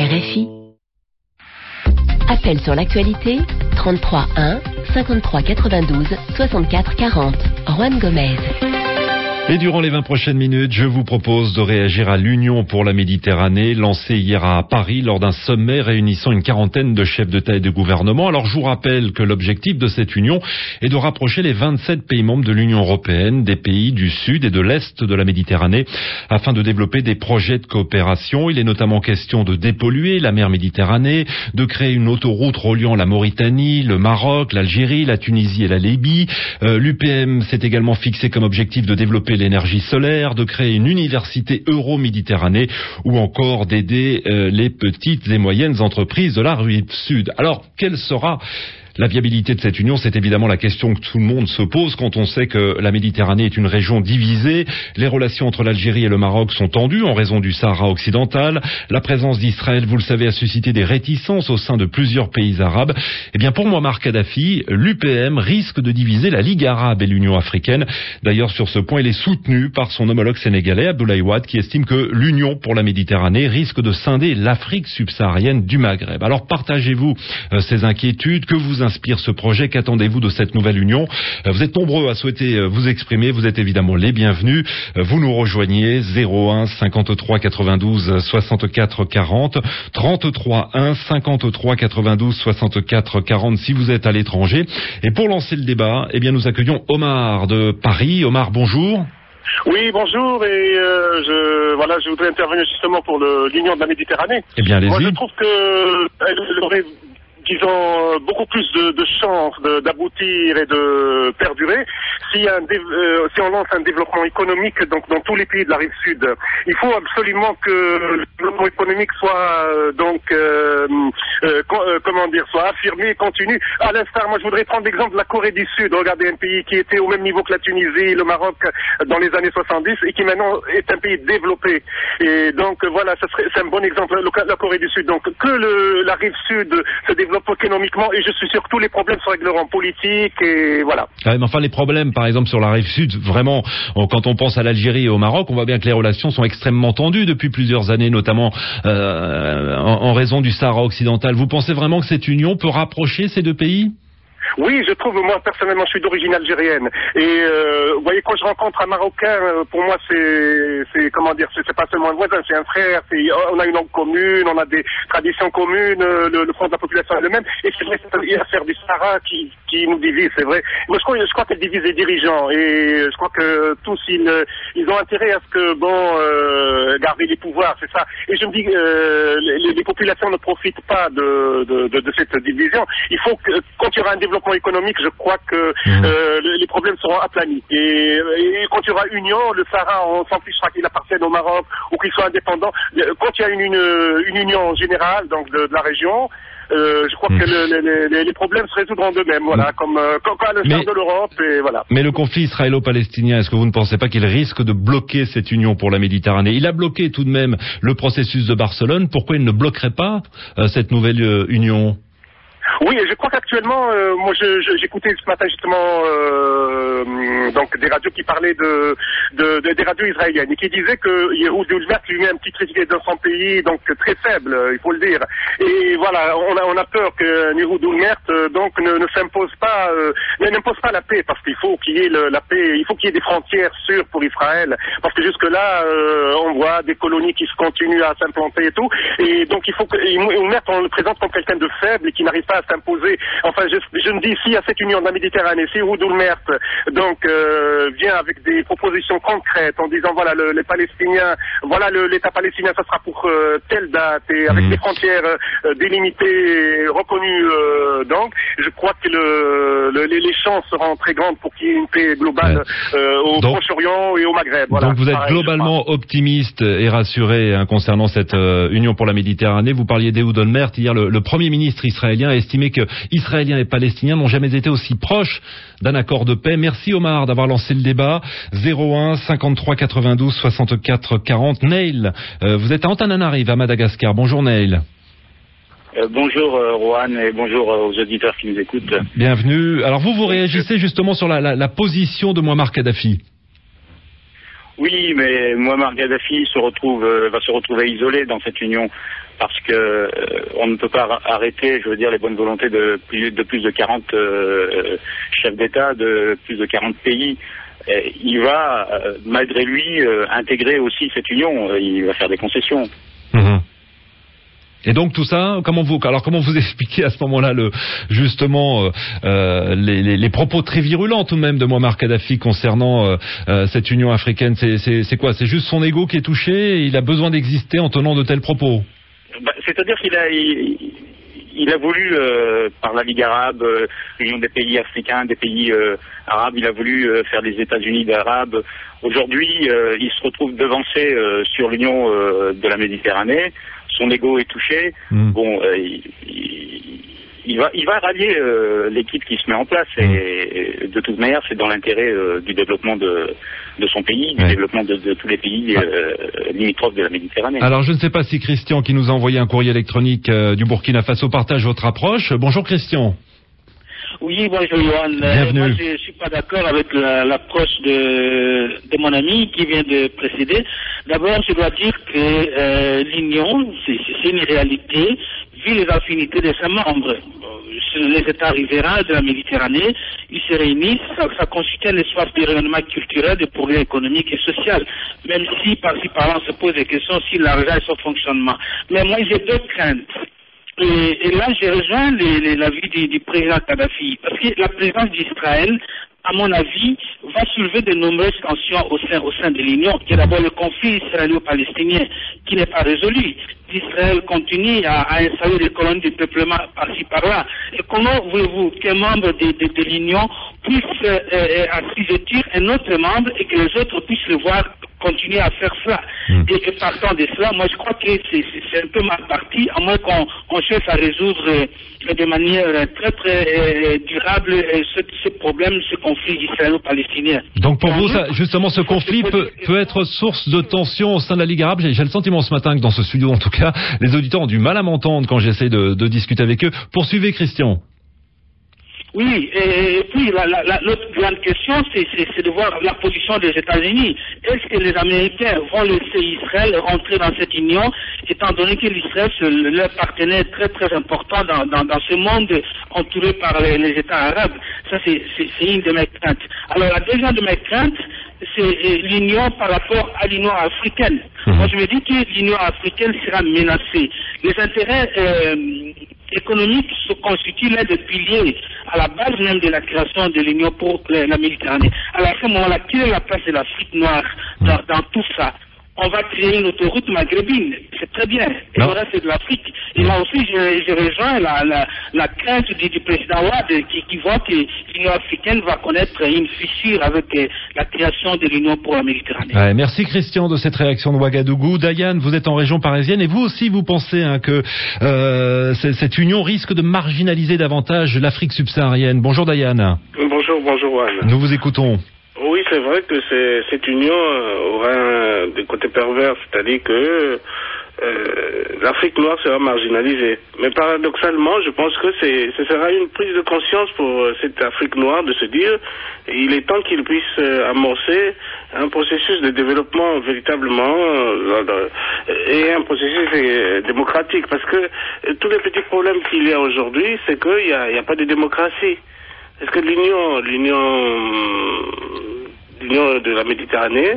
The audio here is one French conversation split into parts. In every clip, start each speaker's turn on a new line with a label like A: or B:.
A: RFI. Appel sur l'actualité, 33 1 53 92 64 40. Juan Gomez.
B: Et durant les 20 prochaines minutes, je vous propose de réagir à l'Union pour la Méditerranée, lancée hier à Paris lors d'un sommet réunissant une quarantaine de chefs d'État et de gouvernement. Alors je vous rappelle que l'objectif de cette union est de rapprocher les 27 pays membres de l'Union européenne des pays du sud et de l'est de la Méditerranée afin de développer des projets de coopération. Il est notamment question de dépolluer la mer Méditerranée, de créer une autoroute reliant la Mauritanie, le Maroc, l'Algérie, la Tunisie et la Libye. L'UPM s'est également fixé comme objectif de développer l'énergie solaire, de créer une université euro-méditerranée ou encore d'aider les petites et moyennes entreprises de la rive sud. Alors, quelle sera la viabilité de cette union? C'est évidemment la question que tout le monde se pose quand on sait que la Méditerranée est une région divisée. Les relations entre l'Algérie et le Maroc sont tendues en raison du Sahara occidental. La présence d'Israël, vous le savez, a suscité des réticences au sein de plusieurs pays arabes. Eh bien, pour Mouammar Kadhafi, l'UPM risque de diviser la Ligue arabe et l'Union africaine. D'ailleurs, sur ce point, il est soutenu par son homologue sénégalais, Abdoulaye Wade, qui estime que l'Union pour la Méditerranée risque de scinder l'Afrique subsaharienne du Maghreb. Alors, partagez-vous ces inquiétudes? Que vous inspire ce projet? Qu'attendez-vous de cette nouvelle union? Vous êtes nombreux à souhaiter vous exprimer, vous êtes évidemment les bienvenus. Vous nous rejoignez 01 53 92 64 40, 33 1 53 92 64 40 si vous êtes à l'étranger. Et pour lancer le débat, eh bien nous accueillons Omar de Paris. Omar, bonjour.
C: Oui, bonjour, et je voudrais intervenir justement pour l'Union de la Méditerranée.
B: Eh bien, allez-y.
C: Moi, je trouve qu'elle aurait, disons, beaucoup plus de chances d'aboutir et de perdurer si on lance un développement économique donc dans tous les pays de la rive sud. Il faut absolument que le développement économique soit soit affirmé, continu. À l'instar, moi je voudrais prendre l'exemple de la Corée du Sud. Regardez, un pays qui était au même niveau que la Tunisie, le Maroc dans les années 70 et qui maintenant est un pays développé. Et donc voilà, c'est un bon exemple, la Corée du Sud. Donc que la rive sud se développe économiquement, et je suis sûr que tous les problèmes se régleront en politique, et voilà.
B: Mais enfin, les problèmes, par exemple, sur la rive sud, vraiment, quand on pense à l'Algérie et au Maroc, on voit bien que les relations sont extrêmement tendues depuis plusieurs années, notamment en raison du Sahara occidental. Vous pensez vraiment que cette union peut rapprocher ces deux pays?
C: Oui, je trouve, moi personnellement, je suis d'origine algérienne, et vous voyez, quand je rencontre un Marocain, pour moi c'est pas seulement un voisin, c'est un frère, on a une langue commune, on a des traditions communes, le front de la population est le même, et c'est vrai, c'est l'affaire du Sahara qui nous divise, c'est vrai. Moi je crois qu'elle divise les dirigeants, et je crois que tous ils ont intérêt à ce que garder les pouvoirs, c'est ça. Et je me dis les populations ne profitent pas de cette division. Il faut que, quand il y aura un développement économique, je crois que les problèmes seront aplanis. Et quand il y aura union, le Sahara, on s'en fichera qu'il appartienne au Maroc ou qu'il soit indépendant. Quand il y a une union générale, donc de la région, je crois que les problèmes se résoudront d'eux-mêmes, voilà, comme à l'instar de l'Europe, et voilà.
B: Mais le conflit israélo-palestinien, est-ce que vous ne pensez pas qu'il risque de bloquer cette union pour la Méditerranée? Il a bloqué tout de même le processus de Barcelone. Pourquoi il ne bloquerait pas cette nouvelle union?
C: Oui, je crois qu'actuellement, moi j'écoutais ce matin justement donc des radios qui parlaient des radios israéliennes et qui disaient que Yehoud Olmert lui-même, qui critiquait dans son pays, donc très faible, il faut le dire. Et voilà, on a peur que Yehoud Olmert donc ne s'impose pas, n'impose pas la paix, parce qu'il faut qu'il y ait la paix, il faut qu'il y ait des frontières sûres pour Israël, parce que jusque là on voit des colonies qui se continuent à s'implanter et tout, et donc il faut que Olmert, on le présente comme quelqu'un de faible et qui n'arrive pas à s'imposer. Enfin, je me dis, si à cette union de la Méditerranée, si Yehoud Olmert donc vient avec des propositions concrètes en disant voilà, les Palestiniens, voilà, l'État palestinien, ça sera pour telle date et avec des frontières délimitées et reconnues, donc je crois que les chances seront très grandes pour qu'il y ait une paix globale au Proche-Orient et au Maghreb. Voilà.
B: Donc vous êtes globalement optimiste et rassuré concernant cette union pour la Méditerranée. Vous parliez d'Yehoud Olmert. Hier, le Premier ministre israélien a estimé que Israéliens et Palestiniens n'ont jamais été aussi proches d'un accord de paix. Merci Omar d'avoir lancé le débat. 01 53 92 64 40. Neil, vous êtes à Antananarive à Madagascar. Bonjour Neil.
D: Bonjour Rohan et bonjour aux auditeurs qui nous écoutent.
B: Bienvenue. Alors vous réagissez justement sur la position de Mouammar Kadhafi.
D: Oui, mais Muammar Kadhafi va se retrouver isolé dans cette union parce que on ne peut pas arrêter, je veux dire, les bonnes volontés de plus de 40 chefs d'État de plus de 40 pays. Il va, malgré lui, intégrer aussi cette union. Il va faire des concessions.
B: Mmh. Et donc tout ça, comment vous expliquez à ce moment-là justement les propos très virulents tout de même de Muammar Kadhafi concernant cette Union africaine? C'est quoi? C'est juste son ego qui est touché et il a besoin d'exister en tenant de tels propos?
D: C'est-à-dire qu'il a voulu, par la Ligue arabe, l'Union des pays africains, des pays arabes, il a voulu faire des États-Unis d'Arabes. Aujourd'hui, il se retrouve devancé sur l'Union de la Méditerranée. Son ego est touché. Bon, il va rallier l'équipe qui se met en place et de toute manière, c'est dans l'intérêt du développement de son pays, du développement de tous les pays limitrophes de la Méditerranée.
B: Alors, je ne sais pas si Christian, qui nous a envoyé un courrier électronique du Burkina Faso, partage votre approche. Bonjour Christian.
E: Oui, bonjour Yohan. Moi, je ne suis pas d'accord avec l'approche de mon ami qui vient de précéder. D'abord, je dois dire que l'Union, c'est une réalité, vu les affinités de ses membres. Les États riverains de la Méditerranée, ils se réunissent, ça constitue un espace de rayonnement culturel, de progrès économique et social, même si par-ci par-là on se pose des questions sur l'argent et son fonctionnement. Mais moi, j'ai deux craintes. Et là, je rejoins l'avis du président Kadhafi, parce que la présence d'Israël, à mon avis, va soulever de nombreuses tensions au sein de l'Union. Il y a d'abord le conflit israélo-palestinien qui n'est pas résolu. Israël continue à installer des colonies de peuplement par-ci par-là. Et comment voulez-vous qu'un membre de l'Union puisse assujettir un autre membre et que les autres puissent le voir continuer à faire cela? Et partant de cela, moi je crois que c'est un peu mal parti, à moins qu'on cherche à résoudre de manière très très durable ce problème, ce conflit israélo-palestinien.
B: Donc pour vous, justement, ce conflit peut être source de tension au sein de la Ligue arabe. J'ai le sentiment ce matin que dans ce studio, en tout cas, les auditeurs ont du mal à m'entendre quand j'essaie de discuter avec eux. Poursuivez Christian.
E: Oui, et puis l'autre grande question, c'est de voir la position des États-Unis. Est-ce que les Américains vont laisser Israël rentrer dans cette union, étant donné que l'Israël c'est leur partenaire très très important dans ce monde entouré par les États arabes? Ça, c'est une de mes craintes. Alors la deuxième de mes craintes, c'est l'union par rapport à l'Union africaine. Moi, je me dis que l'Union africaine sera menacée. Les intérêts économiques se constituent l'un des piliers à la base même de la création de l'Union pour la Méditerranée. Alors à ce moment-là, quelle est la place de l'Afrique noire dans tout ça? On va créer une autoroute maghrébine, c'est très bien, et le reste c'est de l'Afrique. Et là aussi, je rejoins la crainte du président Ouad qui voit que l'Union africaine va connaître une fissure avec la création de l'Union pour la Méditerranée.
B: Ouais, merci Christian de cette réaction de Ouagadougou. Diane, vous êtes en région parisienne et vous aussi vous pensez que cette union risque de marginaliser davantage l'Afrique subsaharienne. Bonjour Diane.
F: Bonjour Juan.
B: Nous vous écoutons.
F: Oui, c'est vrai que cette union aura des côtés pervers, c'est-à-dire que l'Afrique noire sera marginalisée. Mais paradoxalement, je pense que ce sera une prise de conscience pour cette Afrique noire de se dire il est temps qu'il puisse amorcer un processus de développement véritablement et un processus démocratique. Parce que tous les petits problèmes qu'il y a aujourd'hui, c'est qu'il n'y a pas de démocratie. Est-ce que l'Union de la Méditerranée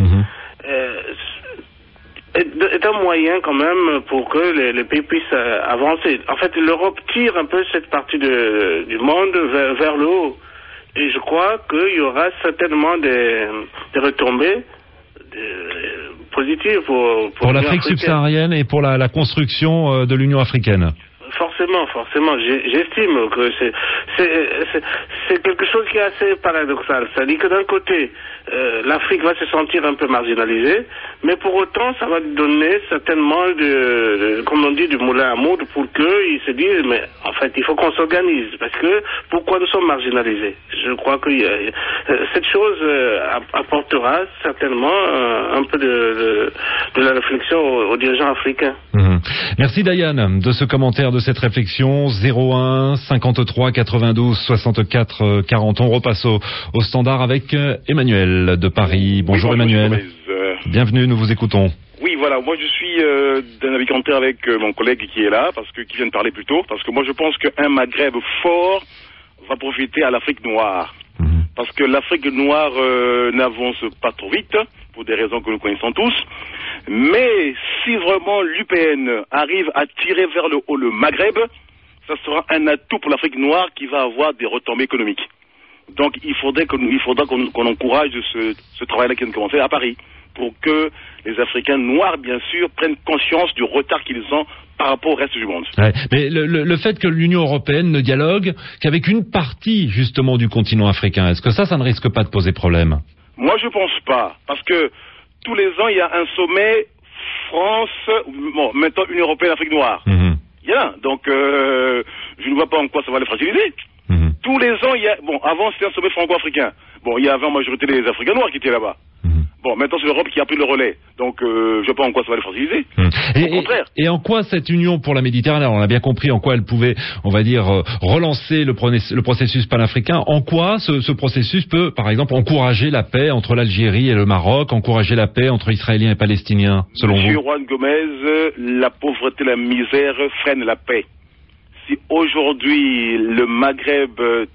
F: est un moyen quand même pour que les pays puissent avancer? En fait, l'Europe tire un peu cette partie du monde vers le haut. Et je crois qu'il y aura certainement des retombées positives pour
B: l'Afrique subsaharienne et pour la construction de l'Union africaine.
F: Forcément. J'estime que c'est quelque chose qui est assez paradoxal. C'est-à-dire que d'un côté, l'Afrique va se sentir un peu marginalisée, mais pour autant, ça va donner certainement comme on dit, du moulin à moudre pour qu'ils se disent, mais en fait, il faut qu'on s'organise, parce que pourquoi nous sommes marginalisés? Je crois que cette chose apportera certainement un peu de la réflexion aux dirigeants africains.
B: Merci Diane de ce commentaire, de cette réflexion. 01 53 92 64 40. On repasse au standard avec Emmanuel de Paris. Bonjour,
G: oui,
B: Emmanuel.
G: Bonjour,
B: Bienvenue, nous vous écoutons.
G: Oui, voilà, moi je suis d'un avis contraire avec mon collègue qui est là, qui vient de parler plus tôt, parce que moi je pense qu'un Maghreb fort va profiter à l'Afrique noire. Parce que l'Afrique noire n'avance pas trop vite, pour des raisons que nous connaissons tous. Mais si vraiment l'UPN arrive à tirer vers le haut le Maghreb, ça sera un atout pour l'Afrique noire qui va avoir des retombées économiques. Donc il faudra qu'on encourage ce travail-là qui vient de commencer à Paris, pour que les Africains noirs, bien sûr, prennent conscience du retard qu'ils ont par rapport au reste du monde.
B: Ouais, mais le fait que l'Union européenne ne dialogue qu'avec une partie, justement, du continent africain, est-ce que ça ne risque pas de poser problème?
G: Moi, je pense pas, parce que tous les ans, il y a un sommet maintenant Union européenne, Afrique noire. Il y a, donc je ne vois pas en quoi ça va les fragiliser. Tous les ans, avant c'était un sommet franco-africain. Il y avait en majorité les Africains noirs qui étaient là-bas. Maintenant c'est l'Europe qui a pris le relais. Donc je ne sais pas en quoi ça va les fragiliser. Au contraire.
B: Et en quoi cette union pour la Méditerranée, on a bien compris en quoi elle pouvait, on va dire, relancer le processus panafricain. En quoi ce processus peut, par exemple, encourager la paix entre l'Algérie et le Maroc, encourager la paix entre Israéliens et Palestiniens, selon vous?
G: Monsieur Juan Gomez, la pauvreté, la misère freinent la paix. Si aujourd'hui le Maghreb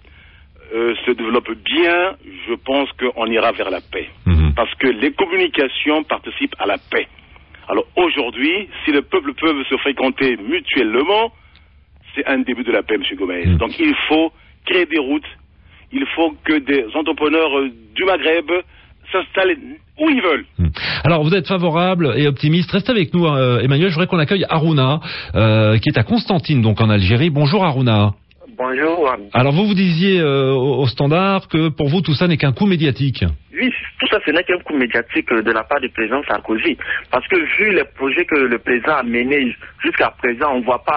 G: se développe bien, je pense qu'on ira vers la paix. Parce que les communications participent à la paix. Alors aujourd'hui, si les peuples peuvent se fréquenter mutuellement, c'est un début de la paix, M. Gomez. Donc il faut créer des routes, il faut que des entrepreneurs du Maghreb s'installent où ils veulent.
B: Alors vous êtes favorable et optimiste. Restez avec nous, Emmanuel. Je voudrais qu'on accueille Harouna, qui est à Constantine, donc en Algérie. Bonjour Harouna.
H: Bonjour.
B: Alors vous disiez au Standard que pour vous tout ça n'est qu'un coup médiatique.
H: Oui, tout ça ce n'est qu'un coup médiatique de la part du président Sarkozy. Parce que vu les projets que le président a menés jusqu'à présent,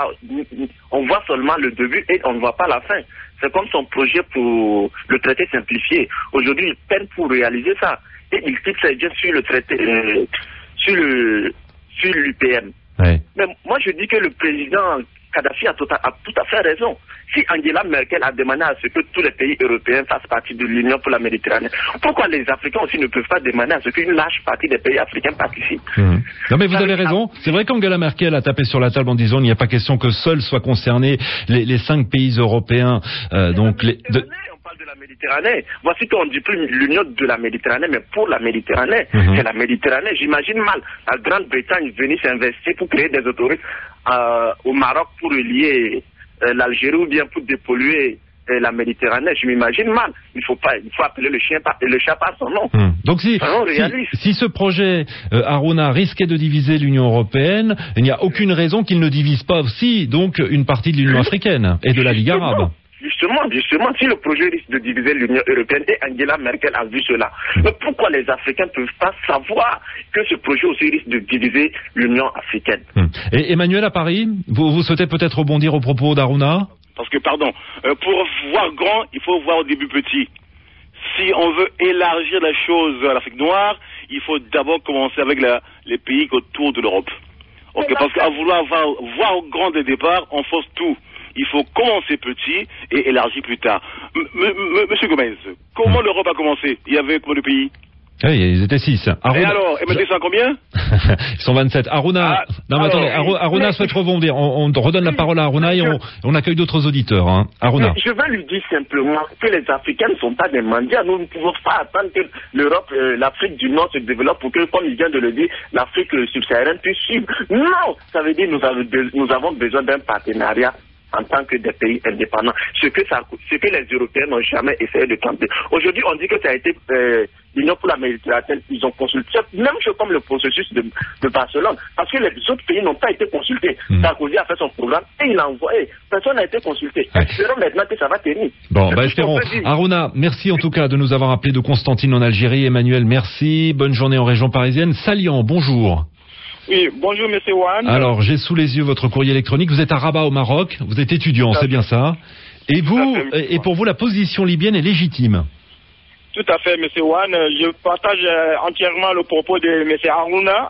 H: on voit seulement le début et on ne voit pas la fin. C'est comme son projet pour le traité simplifié. Aujourd'hui, il peine pour réaliser ça. Et il fixe bien sur le traité, sur l'UPM.
B: Ouais.
H: Mais moi je dis que le président Kadhafi a tout à fait raison. Si Angela Merkel a demandé à ce que tous les pays européens fassent partie de l'Union pour la Méditerranée, pourquoi les Africains aussi ne peuvent pas demander à ce qu'une large partie des pays africains participent?
B: Non mais vous avez raison. C'est vrai qu'Angela Merkel a tapé sur la table en disant il n'y a pas question que seuls soient concernés les 5 pays européens. On
H: parle de la Méditerranée. Voici qu'on ne dit plus l'Union de la Méditerranée, mais pour la Méditerranée. C'est la Méditerranée. J'imagine mal la Grande-Bretagne venir s'investir pour créer des autoroutes au Maroc pour relier l'Algérie ou bien pour dépolluer la Méditerranée. Je m'imagine mal. Il faut appeler le chat par son nom.
B: Donc si ce projet Harouna risquait de diviser l'Union européenne, il n'y a aucune raison qu'il ne divise pas aussi donc une partie de l'Union africaine et de la Ligue arabe.
H: Justement, si le projet risque de diviser l'Union européenne et Angela Merkel a vu cela, mais pourquoi les Africains ne peuvent pas savoir que ce projet aussi risque de diviser l'Union africaine?
B: Et Emmanuel, à Paris, vous souhaitez peut-être rebondir au propos d'Harouna?
G: Parce que, pour voir grand, il faut voir au début petit. Si on veut élargir la chose à l'Afrique noire, il faut d'abord commencer avec les pays autour de l'Europe. Parce qu'à vouloir voir grand dès le départ, on force tout. Il faut commencer petit et élargir plus tard. Monsieur Gomez, comment l'Europe a commencé? Il y avait combien de pays?
B: Oui, ils étaient 6.
G: Harouna, et alors, maintenant ils sont combien?
B: Ils sont 27. Harouna, attendez, Harouna souhaite rebondir. On redonne la parole à Harouna et on accueille d'autres auditeurs. Harouna.
H: Je veux lui dire simplement que les Africains ne sont pas des mendiants. Nous ne pouvons pas attendre que l'Europe, l'Afrique du Nord se développe pour que, comme il vient de le dire, l'Afrique subsaharienne puisse suivre. Non, ça veut dire que nous avons besoin d'un partenariat en tant que des pays indépendants. Ce que les Européens n'ont jamais essayé de tenter. Aujourd'hui, on dit que ça a été l'Union pour la Méditerranée, ils ont consulté. Même chose comme le processus de Barcelone. Parce que les autres pays n'ont pas été consultés. Sarkozy a fait son programme et il l'a envoyé. Personne n'a été consulté. Espérons maintenant que ça va tenir.
B: Bon, espérons. Harouna, merci en tout cas de nous avoir appelé de Constantine en Algérie. Emmanuel, merci. Bonne journée en région parisienne. Salian, bonjour.
I: Oui, bonjour Monsieur Wan.
B: Alors, j'ai sous les yeux votre courrier électronique. Vous êtes à Rabat au Maroc, vous êtes étudiant, c'est bien ça. Et pour vous, la position libyenne est légitime.
I: Tout à fait, Monsieur Wan. Je partage entièrement le propos de Monsieur Harouna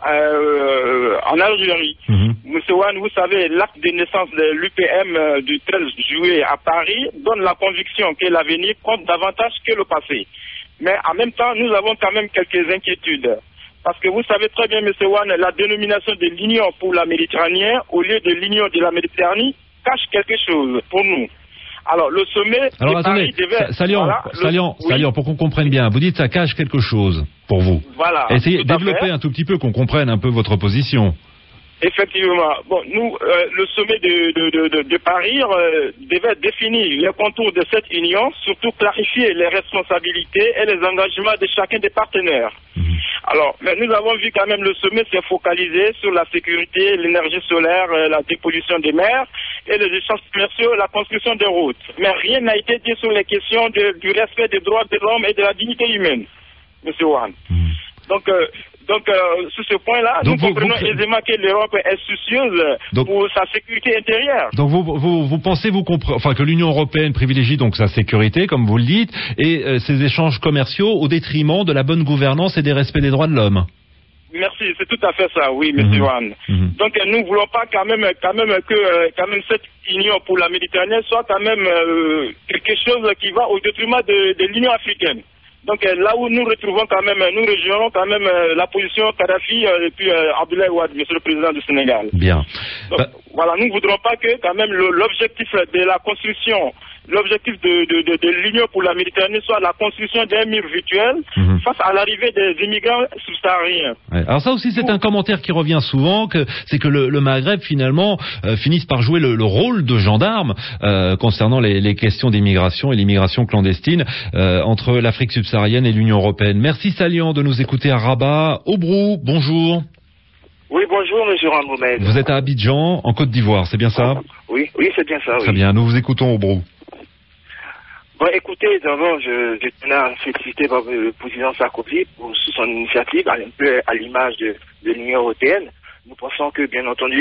I: en Algérie. Monsieur Wan, vous savez, l'acte de naissance de l'UPM du 13 juillet à Paris donne la conviction que l'avenir compte davantage que le passé. Mais en même temps, nous avons quand même quelques inquiétudes. Parce que vous savez très bien, M. Wan, la dénomination de l'Union pour la Méditerranée, au lieu de l'Union de la Méditerranée, cache quelque chose pour nous. Alors, le sommet...
B: Alors, attendez, Salian, pour qu'on comprenne bien, vous dites ça cache quelque chose pour vous.
I: Voilà.
B: Essayez de développer un tout petit peu, qu'on comprenne un peu votre position.
I: Effectivement. Bon, nous, le sommet de Paris devait définir les contours de cette union, surtout clarifier les responsabilités et les engagements de chacun des partenaires. Alors, mais nous avons vu quand même le sommet s'est focalisé sur la sécurité, l'énergie solaire, la dépollution des mers et les échanges commerciaux, la construction des routes. Mais rien n'a été dit sur les questions du respect des droits de l'homme et de la dignité humaine, M. Wan. Donc, sur ce point-là, nous comprenons aisément que l'Europe est soucieuse pour sa sécurité intérieure.
B: Donc, vous pensez, que l'Union européenne privilégie donc sa sécurité, comme vous le dites, et ses échanges commerciaux au détriment de la bonne gouvernance et des respects des droits de l'homme.
I: Merci, c'est tout à fait ça, oui, M. Wan. Donc, nous ne voulons pas quand même que cette union pour la Méditerranée soit quand même quelque chose qui va au détriment de l'Union africaine. Donc là où nous retrouvons quand même, nous rejoignons quand même la position Kadhafi et puis Abdoulaye Wade, monsieur le président du Sénégal.
B: Bien.
I: Donc, voilà, nous ne voudrons pas que quand même l'objectif de la construction, l'objectif de l'Union pour la Méditerranée soit la construction d'un mur virtuel face à l'arrivée des immigrants subsahariens.
B: Ouais. Alors ça aussi c'est un commentaire qui revient souvent, c'est que le Maghreb finalement finisse par jouer le rôle de gendarme concernant les questions d'immigration et l'immigration clandestine entre l'Afrique subsaharienne et l'Union européenne. Merci Salian de nous écouter à Rabat. Obrou, bonjour.
J: Oui, bonjour, monsieur Ramoumed.
B: Vous êtes à Abidjan, en Côte d'Ivoire, c'est bien ça?
J: Oui, c'est bien ça, oui.
B: Très bien, nous vous écoutons, Obrou.
J: Bon, écoutez, d'abord, je tenais à féliciter le président Sarkozy pour son initiative, un peu à l'image de l'Union européenne. Nous pensons que, bien entendu,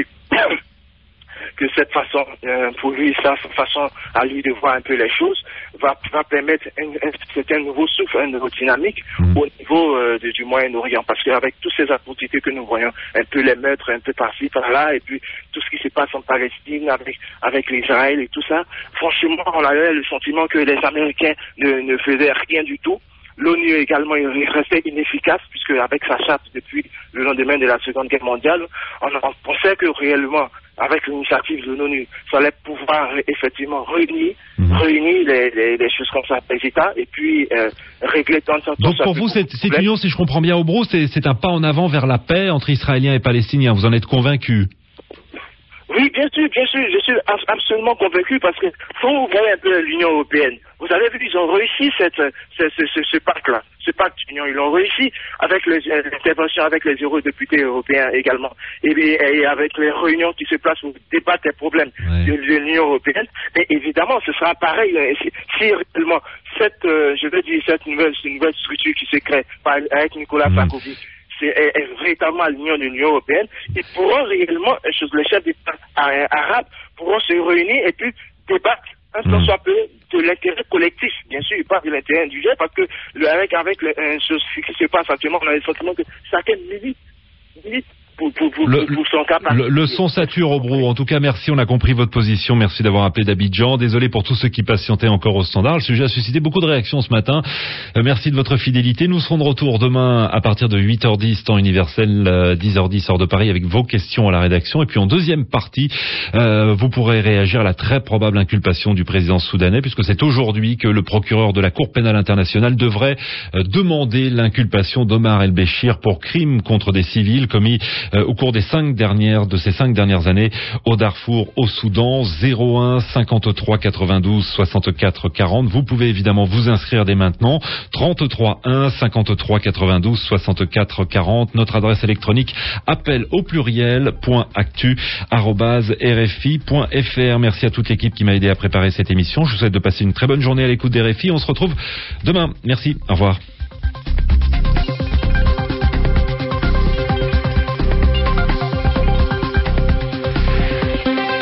J: que cette façon, pour lui, sa façon à lui de voir un peu les choses, va permettre un nouveau souffle, un nouveau dynamique au niveau du Moyen-Orient. Parce qu'avec toutes ces atrocités que nous voyons, un peu les meurtres, un peu par-ci, par-là, et puis tout ce qui se passe en Palestine avec l'Israël et tout ça, franchement, on avait le sentiment que les Américains ne faisaient rien du tout. L'ONU également restait inefficace puisque avec sa charte depuis le lendemain de la Seconde Guerre mondiale, on pensait que réellement, avec l'initiative de l'ONU, ça allait pouvoir effectivement réunir les choses comme ça, les États, et puis régler tant ça.
B: Donc pour vous, cette union, si je comprends bien, Obrou, c'est un pas en avant vers la paix entre Israéliens et Palestiniens. Vous en êtes convaincu?
J: Oui, bien sûr, je suis absolument convaincu parce que quand vous voyez un peu l'Union européenne, vous avez vu, ils ont réussi ce pacte-là, ce pacte d'union, ils l'ont réussi avec l'intervention avec les eurodéputés européens également, et avec les réunions qui se placent pour débattre des problèmes de l'Union européenne. Et évidemment, ce sera pareil si réellement cette nouvelle structure qui se crée avec Nicolas Sarkozy. C'est véritablement l'union de l'Union européenne, ils pourront réellement, les chefs d'État arabes pourront se réunir et puis débattre un peu soit peu de l'intérêt collectif, bien sûr, pas de l'intérêt individuel, parce que avec ce qui se passe actuellement, on a le sentiment que chacun milite pour son cas.
B: Le son sature, Obrou. En tout cas, merci, on a compris votre position. Merci d'avoir appelé d'Abidjan. Désolé pour tous ceux qui patientaient encore au standard. Le sujet a suscité beaucoup de réactions ce matin. Merci de votre fidélité. Nous serons de retour demain à partir de 8h10, temps universel, 10h10 heure de Paris, avec vos questions à la rédaction. Et puis en deuxième partie, vous pourrez réagir à la très probable inculpation du président soudanais, puisque c'est aujourd'hui que le procureur de la Cour pénale internationale devrait demander l'inculpation d'Omar El-Béchir pour crimes contre des civils commis au cours des 5 dernières années au Darfour, au Soudan. 01 53 92 64 40. Vous pouvez évidemment vous inscrire dès maintenant. 33 1 53 92 64 40. Notre adresse électronique appel au pluriel.actu@rfi.fr. Merci à toute l'équipe qui m'a aidé à préparer cette émission. Je vous souhaite de passer une très bonne journée à l'écoute d'RFI. On se retrouve demain. Merci. Au revoir.